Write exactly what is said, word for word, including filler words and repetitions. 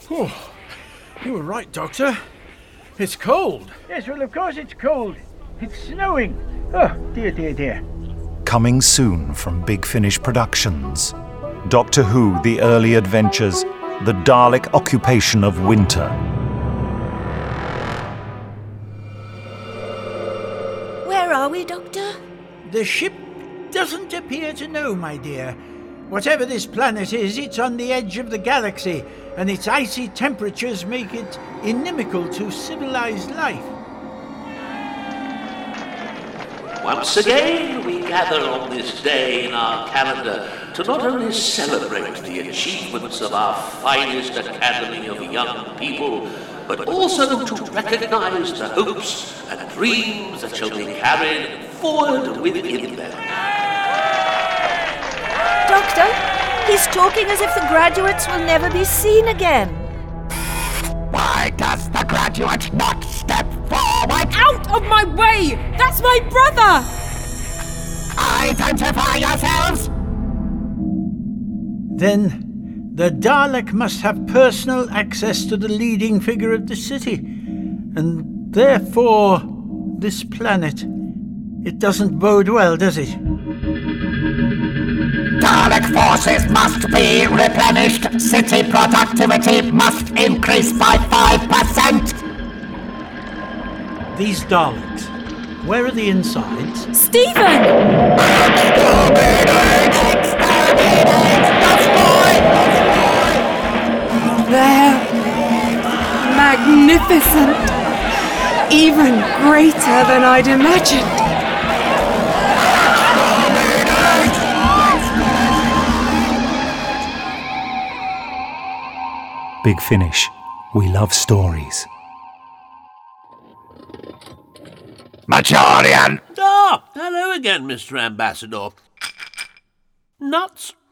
Oh, you were right, Doctor. It's cold. Yes, well, of course it's cold. It's snowing. Oh, dear, dear, dear. Coming soon from Big Finish Productions. Doctor Who: The Early Adventures, The Dalek Occupation of Winter. Where are we, Doctor? The ship doesn't appear to know, my dear. Whatever this planet is, it's on the edge of the galaxy, and its icy temperatures make it inimical to civilized life. Once again, we gather on this day in our calendar to not only celebrate the achievements of our finest academy of young people, but also to recognize the hopes and dreams that shall be carried forward within them. Doctor, he's talking as if the graduates will never be seen again. Why does the graduate not step forward? Out of my way! That's my brother! Identify yourselves! Then the Dalek must have personal access to the leading figure of the city, and therefore this planet. It doesn't bode well, does it? Dalek forces must be replenished. City productivity must increase by five percent. These Daleks, where are the insides? Stephen! Exterminate! Exterminate! Destroy! They're magnificent. Even greater than I'd imagined. Big Finish. We love stories. Majorian! Ah, hello again, Mister Ambassador. Nuts